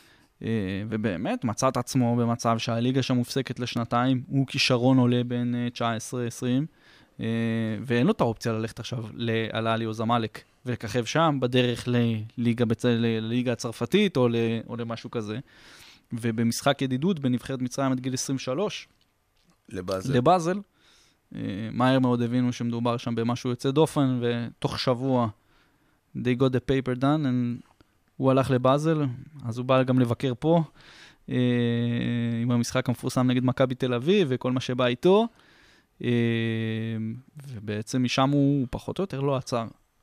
ובאמת מצא את עצמו במצב שהליגה שם מופסקת לשנתיים, הוא כישרון עולה בין תשע עשרה עשרים, ואין לו את האופציה ללכת עכשיו לאל-אהלי או זמאלק, ולככב שם בדרך לליגה, לליגה הצרפתית או, או למשהו כזה. ובמשחק ידידות בנבחרת מצרים עד גיל עשרים ושלוש, לבאזל. לבאזל, מהר מאוד הבינו שמדובר שם במשהו יוצא דופן, ותוך שבוע they got the paper done, and הוא הלך לבאזל, אז הוא בא גם לבקר פה, עם המשחק המפורסם נגד מכבי תל אביב, וכל מה שבא איתו, ובעצם משם הוא פחות או יותר לא עצר.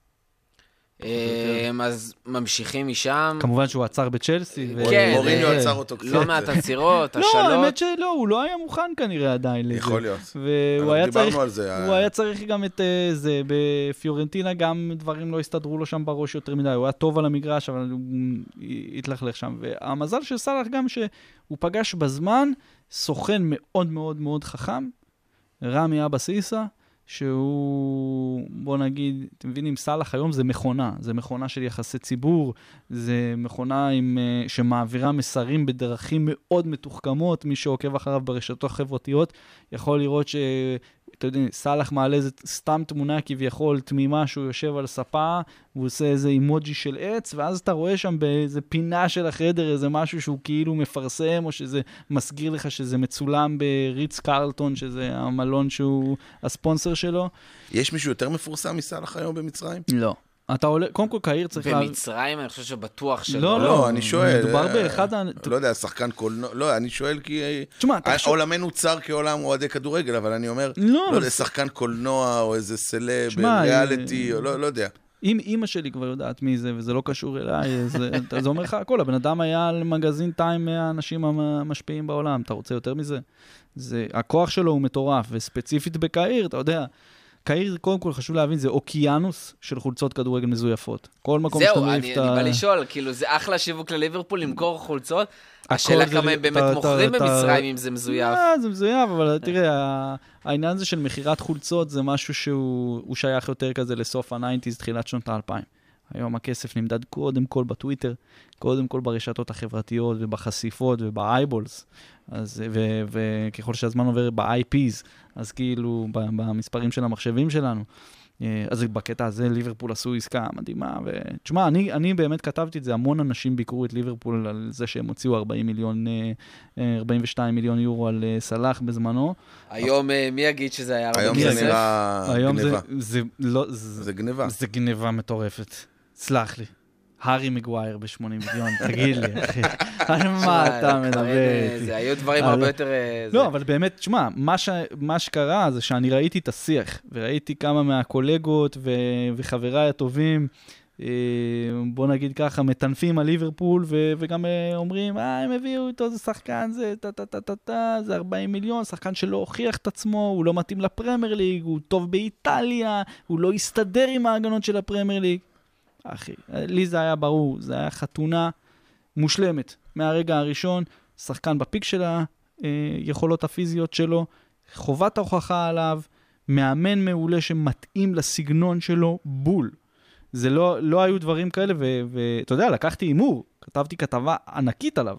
אז ממשיכים משם. כמובן שהוא עצר בצ'לסי. מוריניו עצר אותו קצת. לא מעט עצירות, השאלות. לא, האמת שלא, הוא לא היה מוכן כנראה עדיין לזה. יכול להיות. דיברנו על זה. הוא היה צריך גם את זה, בפיורנטינה גם דברים לא הסתדרו לו שם בראש יותר מדי. הוא היה טוב על המגרש, אבל הוא התלכלך שם. והמזל של סלאח גם שהוא פגש בזמן סוכן מאוד מאוד מאוד חכם, רמי אבא סיסה, שהוא, בוא נגיד, אתם מבינים, סלאח היום זה מכונה, זה מכונה של יחסי ציבור, זה מכונה עם, שמעבירה מסרים בדרכים מאוד מתוחכמות, מי שעוקב אחריו ברשתות החברתיות, יכול לראות ש... אתה יודע, סלאח מעלה איזה סתם תמונה כביכול תמימה שהוא יושב על ספה, והוא עושה איזה אימוג'י של עץ, ואז אתה רואה שם באיזה פינה של החדר איזה משהו שהוא כאילו מפרסם, או שזה מסגיר לך שזה מצולם בריץ קרלטון, שזה המלון שהוא הספונסר שלו. יש מישהו יותר מפורסם מסלאח היום במצרים? לא. אתה עולה, קודם כל קהיר צריך... במצרים אני חושב שבטוח שלא. לא, לא, אני שואל. מדובר באחד... לא יודע, שחקן קולנוע... לא, אני שואל כי... תשמע, תחשוב... עולמנו צר כעולם אוהדי כדורגל, אבל אני אומר, לא יודע, שחקן קולנוע או איזה סלב, ריאליטי, או לא יודע. אם אימא שלי כבר יודעת מי זה, וזה לא קשור אליי, זה אומר לך הכל. הבן אדם היה על מגזין טיים מהאנשים המשפיעים בעולם. אתה רוצה יותר מזה? הכוח שלו הוא מטורף, וספציפית בקהיר, אתה יודע... קהיר, קודם כל חשוב להבין, זה אוקיינוס של חולצות כדורגל מזויפות. כל מקום שאתה זהו, מעיף אני את ה... בא לשאול, כאילו זה אחלה שיווק לליברפול למכור חולצות, השאלה כמה הם באמת מוכרים במצרים אם זה מזויף. זה מזויף, אבל תראה, העניין הזה של מחירת חולצות זה משהו שהוא שייך יותר כזה לסוף ה-תשעים, תחילת שנות ה-אלפיים. היום הכסף נמדד קודם כל בטוויטר, קודם כל ברשתות החברתיות ובחשיפות ובאייבולס, וככל שהזמן עובר ב-איי פיז, אז כאילו במספרים של המחשבים שלנו. אז בקטע הזה ליברפול עשו עסקה מדהימה, ותשמע, אני, אני באמת כתבתי את זה, המון אנשים ביקרו את ליברפול על זה שהם הוציאו ארבעים מיליון, ארבעים ושתיים מיליון יורו על סלאח בזמנו. היום מי יגיד שזה היה היום זה נראה היום גניבה. זה, זה, לא, זה, זה גניבה. זה גניבה מטורפת. סלח לי. הארי מגווייר ב-שמונים מיליון, תגיד לי, אחי. על מה אתה מדבר איתי? זה היו דברים הרבה יותר... לא, אבל באמת, תשמע, מה שקרה זה שאני ראיתי את השיח, וראיתי כמה מהקולגות וחבריי הטובים, בוא נגיד ככה, מטנפים על ליברפול, וגם אומרים, אה, הם הביאו איתו, זה שחקן, זה טה-טה-טה-טה, זה ארבעים מיליון, שחקן שלא הוכיח את עצמו, הוא לא מתאים לפרמייר ליג, הוא טוב באיטליה, הוא לא יסתדר עם ההגנות של הפרמייר ליג. אחי, לי זה היה ברור, זה היה חתונה מושלמת. מהרגע הראשון, שחקן בפיק של היכולות הפיזיות שלו, חובת ההוכחה עליו, מאמן מעולה שמתאים לסגנון שלו, בול. זה לא, לא היו דברים כאלה, ואתה יודע, לקחתי אימור, כתבתי כתבה ענקית עליו,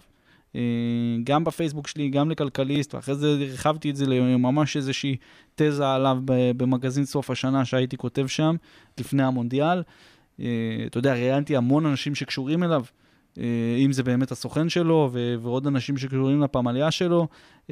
גם בפייסבוק שלי, גם לכלכליסט, ואחרי זה הרחבתי את זה לממש איזושהי תזה עליו במגזין סוף השנה שהייתי כותב שם, לפני המונדיאל. אתה יודע, ראיינתי המון אנשים שקשורים אליו, אם זה באמת הסוכן שלו, ועוד אנשים שקשורים לפמליה שלו.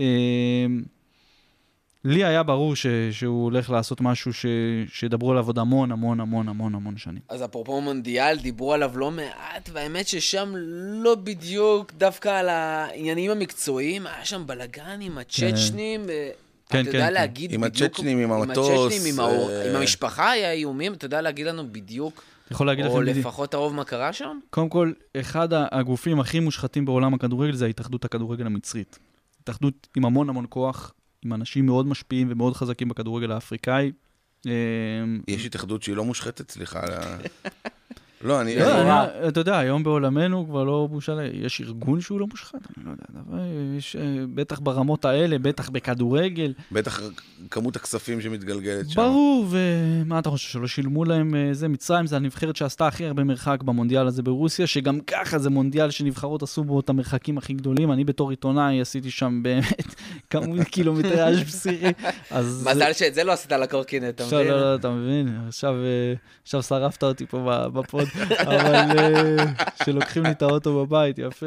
לי היה ברור ש, שהוא הולך לעשות משהו ש, שדברו עליו עוד המון, המון, המון, המון, המון שנים. אז אפרופו מונדיאל, דיברו עליו לא מעט, והאמת ששם לא בדיוק דווקא על העניינים המקצועיים, היה שם בלגן עם הצ'צ'נים, כן, אתה יודע כן, להגיד עם בדיוק... הצ'צ'נים, עם המטוס. עם, ההור... ו... עם המשפחה היה איומים, אתה יודע להגיד לנו בדיוק, יכול להגיד או לכם לפחות הרוב מה קרה שם? קודם כל, אחד הגופים הכי מושחתים בעולם הכדורגל זה ההתאחדות הכדורגל המצרית. התאחדות עם המון המון כוח, עם אנשים מאוד משפיעים ומאוד חזקים בכדורגל האפריקאי. יש התאחדות שהיא לא מושחתת, סליחה. לא, אני... אתה יודע, היום בעולמנו כבר לא בושה, יש ארגון שהוא לא מושחת, אני לא יודע, יש בטח ברמות האלה, בטח בכדורגל. בטח כמות הכספים שמתגלגלת שם. ברור, ומה אתה חושב, שלא שילמו להם זה, מצרים, זה הנבחרת שעשתה הכי הרבה מרחק במונדיאל הזה ברוסיה, שגם ככה זה מונדיאל שנבחרות עשו בו את המרחקים הכי גדולים, אני בתור עיתונאי עשיתי שם באמת כמות קילומטראז' פסיכי. מזל שאת זה לא עשית על הקורקינט, אתה מבין? לא, לא, אתה מבין, עכשיו שרפת אותי פה בפוד. אבל שלוקחים לי את האוטו בבית, יפה.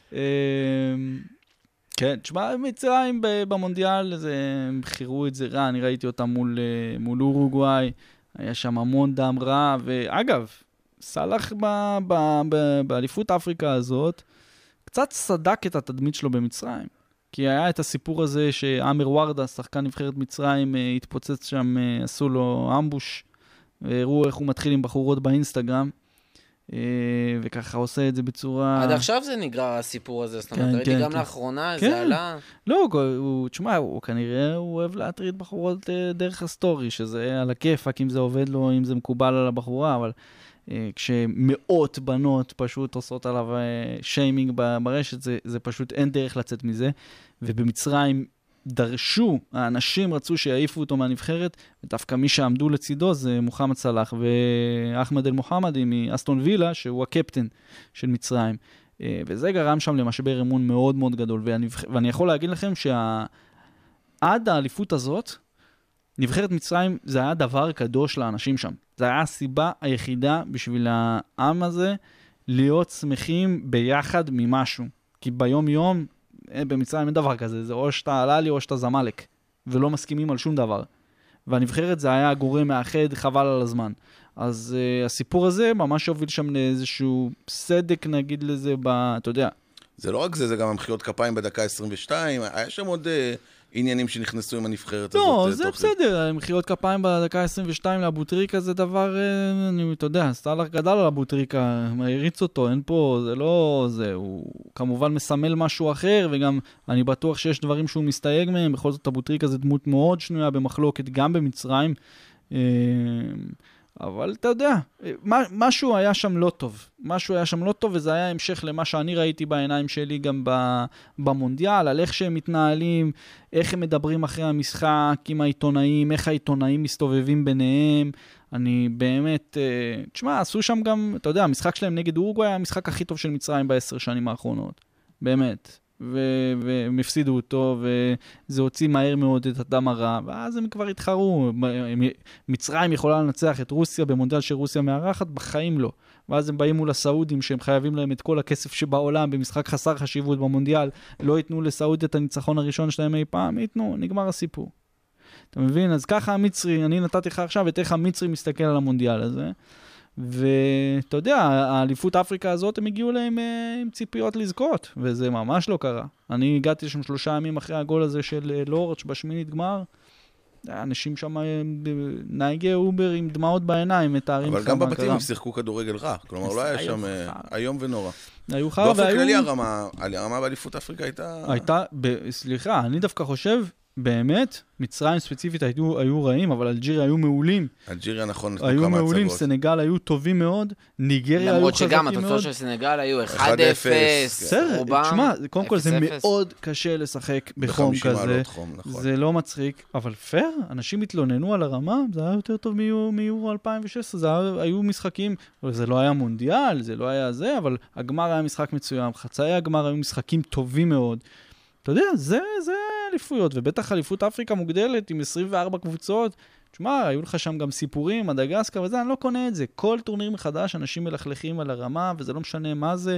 כן, תשמע, מצרים במונדיאל, הם חירו את זה רע, אני ראיתי אותם מול, מול אורוגוואי, היה שם המון דם רע, ואגב, סלאח באליפות אפריקה הזאת, קצת סדק את התדמית שלו במצרים, כי היה את הסיפור הזה שאמר ורדה, שחקן נבחרת מצרים, התפוצץ שם, עשו לו אמבוש, והראו איך הוא מתחיל עם בחורות באינסטגרם, וככה עושה את זה בצורה... עד עכשיו זה נגרר הסיפור הזה, זאת אומרת, ראיתי גם לאחרונה, זה עלה... לא, תשמע, הוא כנראה הוא אוהב להטריד בחורות דרך הסטורי, שזה על הכיפק, אם זה עובד לו, אם זה מקובל על הבחורה, אבל כשמאות בנות פשוט עושות עליו שיימינג ברשת, זה פשוט אין דרך לצאת מזה, ובמצרים דרשו, האנשים רצו שיעיפו אותו מהנבחרת, ודווקא מי שעמדו לצידו זה מוחמד סלאח ואחמד אל מוחמדי מאסטון וילה, שהוא הקפטן של מצרים. וזה גרם שם למשבר אמון מאוד מאוד גדול, ואני, ואני יכול להגיד לכם שעד האליפות הזאת, נבחרת מצרים זה היה דבר קדוש לאנשים שם. זה היה הסיבה היחידה בשביל העם הזה להיות שמחים ביחד ממשהו. כי ביום יום, במצרים אין דבר כזה, זה או שאתה עלה או שאתה זמלק, ולא מסכימים על שום דבר. והנבחרת זה היה גורם מאחד, חבל על הזמן. אז uh, הסיפור הזה ממש הוביל שם לאיזשהו סדק, נגיד לזה, ב, אתה יודע. זה לא רק זה, זה גם המחיאות כפיים בדקה עשרים ושתיים, היה שם עוד uh, עניינים שנכנסו עם הנבחרת לא, הזאת. לא, זה בסדר, המחיאות כפיים בדקה עשרים ושתיים לאבוטריקה זה דבר, uh, אני, אתה יודע, סטלח גדל על אבוטריקה, הריץ אותו, אין פה, זה לא, זה, הוא כמובן מסמל משהו אחר, וגם אני בטוח שיש דברים שהוא מסתייג מהם, בכל זאת אבוטריקה זה דמות מאוד שנויה במחלוקת, גם במצרים, uh, אבל אתה יודע, משהו היה שם לא טוב. משהו היה שם לא טוב, וזה היה המשך למה שאני ראיתי בעיניים שלי גם במונדיאל, על איך שהם מתנהלים, איך הם מדברים אחרי המשחק עם העיתונאים, איך העיתונאים מסתובבים ביניהם. אני באמת, תשמע, עשו שם גם, אתה יודע, המשחק שלהם נגד אורוגוואי היה המשחק הכי טוב של מצרים בעשר שנים האחרונות. באמת. והם הפסידו אותו, וזה הוציא מהר מאוד את הדם הרע, ואז הם כבר התחרו. מצרים יכולה לנצח את רוסיה במונדיאל שרוסיה מארחת, בחיים לא. ואז הם באים מול הסעודים, שהם חייבים להם את כל הכסף שבעולם, במשחק חסר חשיבות במונדיאל, לא ייתנו לסעודיה את הניצחון הראשון שלהם אי פעם, ייתנו, נגמר הסיפור. אתה מבין? אז ככה המצרי, אני נתתי לך עכשיו את איך המצרי מסתכל על המונדיאל הזה, ואתה יודע, האליפות אפריקה הזאת, הם הגיעו להם עם ציפיות לזכות, וזה ממש לא קרה. אני הגעתי שם שלושה ימים אחרי הגול הזה של לורץ' בשמינית גמר, אנשים שם, נהגי אובר עם דמעות בעיניים, מתארים אבל גם בבתים הם שיחקו כדורגל רע, כלומר לא היה שם היום ונורא. היו חר, באופן כללי הרמה, הרמה באליפות אפריקה הייתה... הייתה, סליחה, אני דווקא חושב, באמת, מצרים ספציפית היו, היו רעים, אבל אלג'יריה היו מעולים. אלג'יריה נכון, היו מעולים, סנגל היו טובים מאוד, ניגריה היו חזקים מאוד. למרות שגם התוצאות של סנגל היו אחד אפס, רובם. תשמע, קודם כל זה מאוד קשה לשחק בחום כזה. זה לא מצחיק, אבל פייר, אנשים התלוננו על הרמה, זה היה יותר טוב מיורו אלפיים ושש עשרה, זה היה, היו משחקים, זה לא היה מונדיאל, זה לא היה זה, אבל הגמר היה משחק מצוין, חצאי הגמר היו משחקים טובים מאוד. אתה יודע, זה, זה אליפויות, ובטח אליפות אפריקה מוגדלת עם עשרים וארבע קבוצות. תשמע, היו לך שם גם סיפורים, מדגסקר וזה, אני לא קונה את זה. כל טורניר מחדש, אנשים מלכלכים על הרמה, וזה לא משנה מה זה.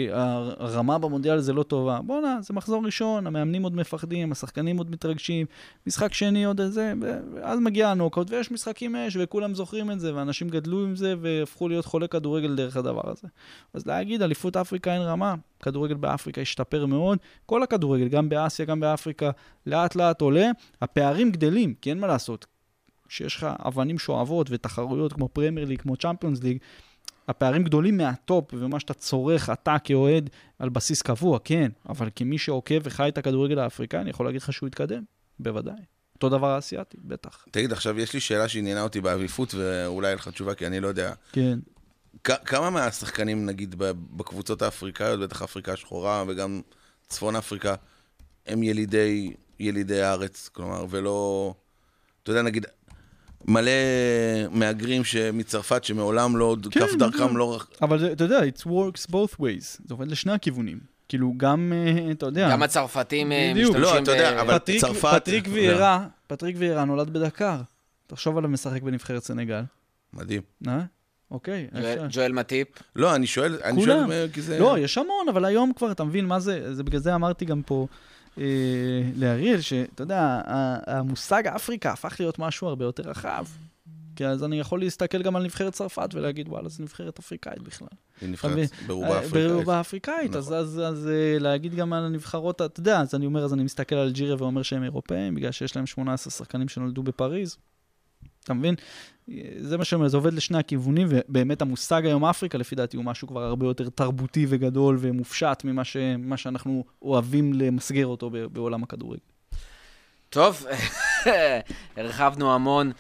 הרמה במונדיאל זה לא טובה. בוא נה, זה מחזור ראשון, המאמנים עוד מפחדים, השחקנים עוד מתרגשים, משחק שני עוד זה, ואז מגיע הנוקאוט, ויש משחקים אש, וכולם זוכרים את זה, ואנשים גדלו עם זה, והפכו להיות חולי כדורגל דרך הדבר הזה. אז להגיד, אליפות אפריקה אין רמה, כדורגל באפריקה השתפר מאוד, כל הכדורגל, גם באסיה, גם באפריקה, לאט לאט עולה, הפערים גדלים, כי אין מה לעשות. שיש לך אבנים שואבות ותחרויות כמו פרמייר ליג, כמו צ'אמפיונס ליג, הפערים גדולים מהטופ, ומה שאתה צורך, אתה כאוהד על בסיס קבוע, כן, אבל כמי שעוקב וחי את הכדורגל האפריקאי, אני יכול להגיד לך שהוא יתקדם, בוודאי. אותו דבר האסייתי, בטח. תגיד, עכשיו יש לי שאלה שעניינה אותי באליפות, ואולי לך תשובה, כי אני לא יודע. כן. כמה מהשחקנים, נגיד, בקבוצות האפריקאיות, בטח אפריקה השחורה, וגם צפון אפריקה, הם ילידי, ילידי הארץ, כלומר, ולא, אתה יודע, נגיד, מלא מאגרים מצרפת שמעולם לא, כף דרכם לא... אבל אתה יודע, it works both ways. זה עובד לשני הכיוונים. כאילו גם, אתה יודע... גם הצרפתים משתמשים... לא, אתה יודע, אבל צרפת... פטריק ויירה, פטריק ויירה נולד בדקר. תחשוב עליו משחק בנבחרת סנגל. מדהים. אה? אוקיי. ג'ואל מטיפ. לא, אני שואל... כולם. לא, יש המון, אבל היום כבר, אתה מבין מה זה? זה בגלל זה אמרתי גם פה... להריאל, שאתה יודע, המושג אפריקה הפך להיות משהו הרבה יותר רחב. כי אז אני יכול להסתכל גם על נבחרת צרפת ולהגיד, וואלה, זה נבחרת אפריקאית בכלל. היא נבחרת ברובה אפריקאית. ברובה אפריקאית, אז להגיד גם על הנבחרות, אתה יודע, אז אני אומר, אז אני מסתכל על אלג'יריה ואומר שהם אירופאים, בגלל שיש להם שמונה עשרה שחקנים שנולדו בפריז. אתה מבין? זה מה שאומר, זה עובד לשני הכיוונים, ובאמת המושג היום אפריקה, לפי דעתי, הוא משהו כבר הרבה יותר תרבותי וגדול ומופשט ממה ש, מה שאנחנו אוהבים למסגר אותו בעולם הכדורגל. טוב, הרחבנו המון.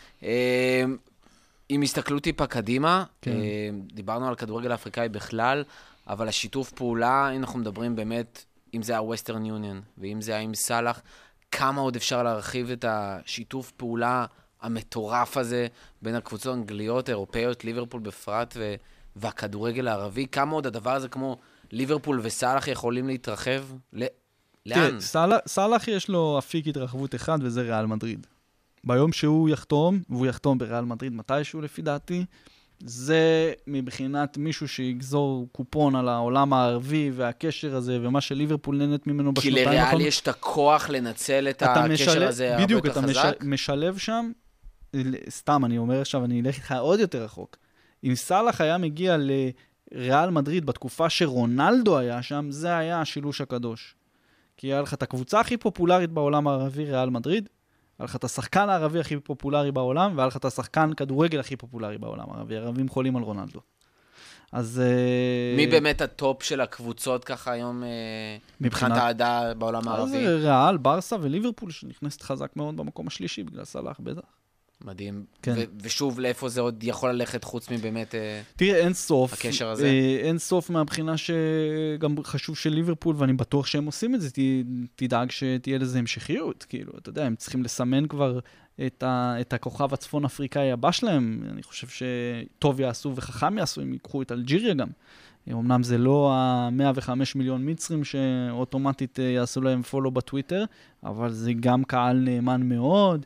עם הסתכלות טיפה קדימה, כן. דיברנו על כדורגל האפריקאי בכלל, אבל השיתוף פעולה, אנחנו מדברים באמת, אם זה ה-Western Union, ואם זה עם סלאח, כמה עוד אפשר להרחיב את השיתוף פעולה המטורף הזה בין הקבוצות האנגליות, אירופאיות, ליברפול בפרט ו... והכדורגל הערבי, כמה עוד הדבר הזה כמו ליברפול וסלאח יכולים להתרחב? ל... לאן? תראה, סלאח יש לו אפיק התרחבות אחד, וזה ריאל מדריד. ביום שהוא יחתום, והוא יחתום בריאל מדריד מתישהו לפי דעתי, זה מבחינת מישהו שיגזור קופון על העולם הערבי והקשר הזה, ומה שליברפול נהנית ממנו בשנתיים. כי לריאל יש את הכוח לנצל את הקשר הזה הרבה יותר חזק? בדיוק, אתה משלב שם, סתם אני אומר עכשיו, אני אלך איתך עוד יותר רחוק. אם סלאח היה מגיע לריאל מדריד בתקופה שרונלדו היה שם, זה היה השילוש הקדוש. כי היה לך את הקבוצה הכי פופולרית בעולם הערבי, ריאל מדריד, היה לך את השחקן הערבי הכי פופולרי בעולם, והיה לך את השחקן כדורגל הכי פופולרי בעולם הערבי. ערבים חולים על רונלדו. אז... מי באמת הטופ של הקבוצות ככה היום מבחינת העדה בעולם הערבי? אז ריאל, ברסה וליברפול, שנכנסת חזק מאוד במקום השלישי, בגלל סלאח בטח. מדהים. כן. ו- ושוב, לאיפה זה עוד יכול ללכת חוץ מבאמת תראה, אין סוף. הקשר הזה? אין סוף מהבחינה שגם חשוב של ליברפול, ואני בטוח שהם עושים את זה, ת, תדאג שתהיה לזה המשכיות. כאילו, אתה יודע, הם צריכים לסמן כבר את, ה, את הכוכב הצפון אפריקאי הבא שלהם. אני חושב שטוב יעשו וחכם יעשו, הם ייקחו את אלג'יריה גם. אמנם זה לא ה-מאה וחמישה מיליון מצרים שאוטומטית יעשו להם פולו בטוויטר, אבל זה גם קהל נאמן מאוד,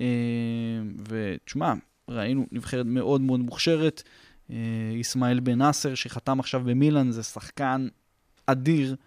ותשמע, ראינו נבחרת מאוד מאוד מוכשרת, איסמעיל בן נאסר שחתם עכשיו במילאן, זה שחקן אדיר,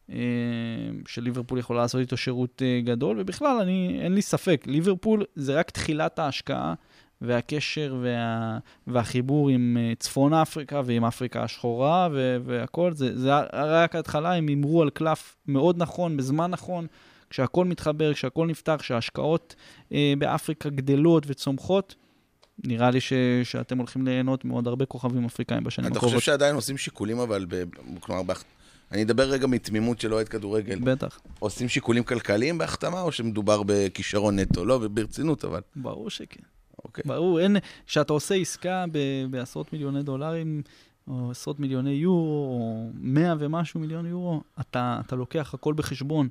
שליברפול יכולה לעשות איתו שירות גדול, ובכלל אני, אין לי ספק, ליברפול זה רק תחילת ההשקעה, והקשר וה... והחיבור עם צפון אפריקה ועם אפריקה השחורה ו... והכל, זה, זה רק ההתחלה, הם אמרו על קלף מאוד נכון, בזמן נכון, כשהכל מתחבר, כשהכל נפתח, כשההשקעות אה, באפריקה גדלות וצומחות, נראה לי ש... שאתם הולכים ליהנות מאוד הרבה כוכבים אפריקאים בשנים הקרובות. אתה חושב שעדיין עושים שיקולים, אבל ב... כלומר, באח... אני אדבר רגע מתמימות של אוהד כדורגל. בטח. עושים שיקולים כלכליים בהחתמה, או שמדובר בכישרון נטו? לא, ברצינות, אבל... ברור שכן. אוקיי. ברור, אין, שאתה עושה עסקה ב- בעשרות מיליוני דולרים, או עשרות מיליוני יורו, או מאה ומשהו מיליון יורו, אתה, אתה לוקח הכל בחשבון,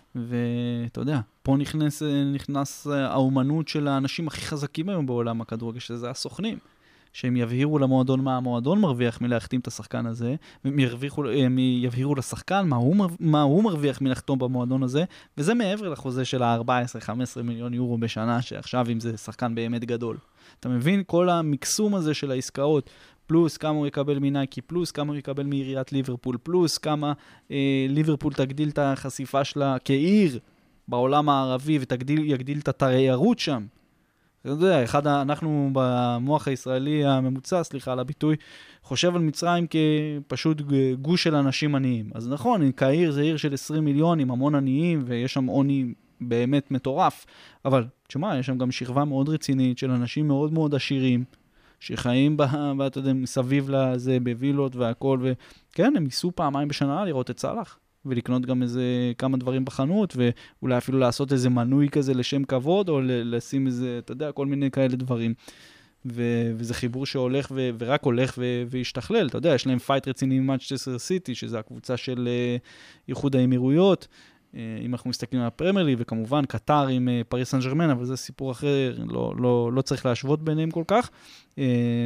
ואתה יודע, פה נכנס, נכנס האומנות של האנשים הכי חזקים היום בעולם הכדורגל, שזה הסוכנים, שהם יבהירו למועדון מה המועדון מרוויח מלהחתים את השחקן הזה, והם יבהירו, הם יבהירו לשחקן מה הוא, מה הוא מרוויח מלחתום במועדון הזה, וזה מעבר לחוזה של ה-ארבעה עשר חמש עשרה מיליון יורו בשנה, שעכשיו אם זה שחקן באמת גדול. אתה מבין? כל המקסום הזה של העסקאות, פלוס כמה הוא יקבל מנייקי, פלוס כמה הוא יקבל מעיריית ליברפול, פלוס כמה אה, ליברפול תגדיל את החשיפה שלה כעיר בעולם הערבי, ויגדיל את התיירות שם. אתה יודע, אחד, אנחנו במוח הישראלי הממוצע, סליחה על הביטוי, חושב על מצרים כפשוט גוש של אנשים עניים. אז נכון, כעיר זה עיר של עשרים מיליון עם המון עניים, ויש שם עוני באמת מטורף. אבל, תשמע, יש שם גם שכבה מאוד רצינית של אנשים מאוד מאוד עשירים, שחיים בה, ואתה יודע, מסביב לזה, בווילות והכל, וכן, הם ייסעו פעמיים בשנה לראות את סלאח. ולקנות גם איזה כמה דברים בחנות, ואולי אפילו לעשות איזה מנוי כזה לשם כבוד, או לשים איזה, אתה יודע, כל מיני כאלה דברים. ו- וזה חיבור שהולך ו- ורק הולך ו- והשתכלל. אתה יודע, יש להם פייט רציני עם מנצ'סטר סיטי, שזה הקבוצה של uh, איחוד האמירויות, uh, אם אנחנו מסתכלים על הפרמייר ליג, וכמובן קטר עם uh, פריס סן ז'רמן, אבל זה סיפור אחר, לא, לא, לא צריך להשוות ביניהם כל כך. Uh,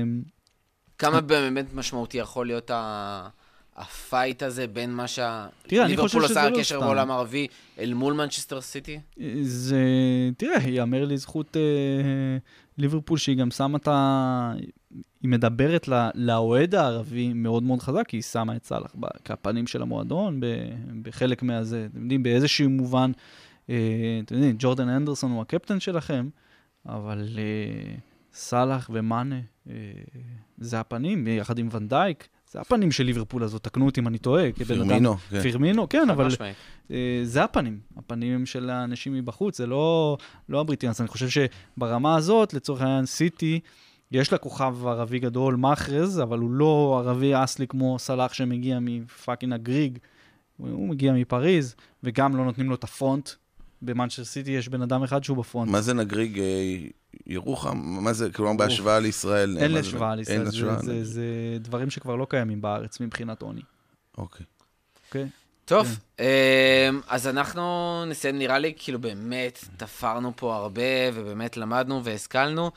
כמה באמת משמעותי יכול להיות ה... הפייט הזה בין מה שליברפול עושה על קשר בעולם הערבי אל מול מנצ'סטר סיטי? זה, תראה, יאמר לי זכות אה, ליברפול שהיא גם שמה את ה... היא מדברת לה, לאוהד הערבי מאוד מאוד חזק, כי היא שמה את סלאח כפנים של המועדון, ב, בחלק מהזה, אתם יודעים, באיזשהו מובן, אה, אתם יודעים, ג'ורדן אנדרסון הוא הקפטן שלכם, אבל אה, סלאח ומאנה, אה, זה הפנים, יחד עם ון דייק, זה הפנים של ליברפול הזאת, תקנו אותי אם אני טועה. פירמינו, כן. פירמינו, כן, אבל זה הפנים. הפנים הם של האנשים מבחוץ, זה לא הבריטיאנס. אני חושב שברמה הזאת, לצורך העניין סיטי, יש לה כוכב ערבי גדול, מחרז, אבל הוא לא ערבי אסלי כמו סלאח שמגיע מפאקינג הגריג, הוא מגיע מפריז, וגם לא נותנים לו את הפונט. במנצ'סטר סיטי יש בן אדם אחד שהוא בפונט. מה זה נגריג ירוחם? מה זה, כלומר, בהשוואה לישראל? אין להשוואה לישראל, זה דברים שכבר לא קיימים בארץ מבחינת עוני. אוקיי. אוקיי? טוב, אז אנחנו נסיים, נראה לי, כאילו באמת תפרנו פה הרבה, ובאמת למדנו והשכלנו.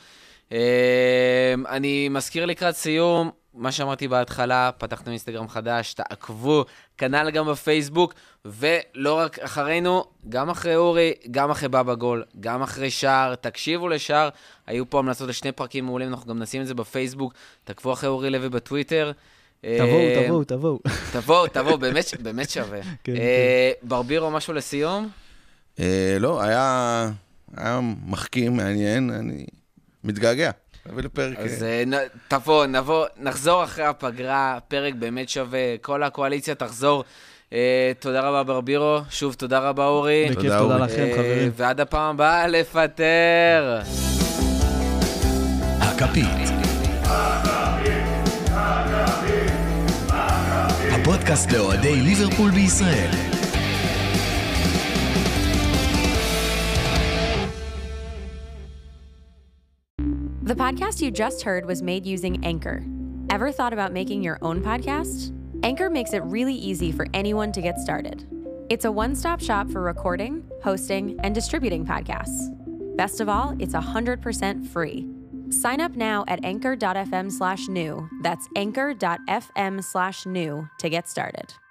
אני מזכיר לקראת סיום, מה שאמרתי בהתחלה, פתחנו אינסטגרם חדש, תעקבו, כנ"ל גם בפייסבוק, ולא רק אחרינו, גם אחרי אורי, גם אחרי בבא גול, גם אחרי שער, תקשיבו לשער, היו פה המלצות לשני פרקים מעולים, אנחנו גם נשים את זה בפייסבוק, תעקבו אחרי אורי לוי בטוויטר. תבואו, תבואו, תבואו. תבואו, תבואו, באמת שווה. ברבירו, משהו לסיום? לא, היה מחכים, מעניין, אני מתגעגע. אז תבוא, נבוא, נחזור אחרי הפגרה, פרק באמת שווה, כל הקואליציה תחזור. תודה רבה ברבירו, שוב תודה רבה אורי. בכיף, תודה לכם חברים. ועד הפעם הבאה לפטר. הכפית. הפודקאסט לאוהדי ליברפול בישראל. The podcast you just heard was made using Anchor. Ever thought about making your own podcast? Anchor makes it really easy for anyone to get started. It's a one-stop shop for recording, hosting, and distributing podcasts. Best of all, it's one hundred percent free. Sign up now at anchor.fm slash new. That's anchor.fm slash new to get started.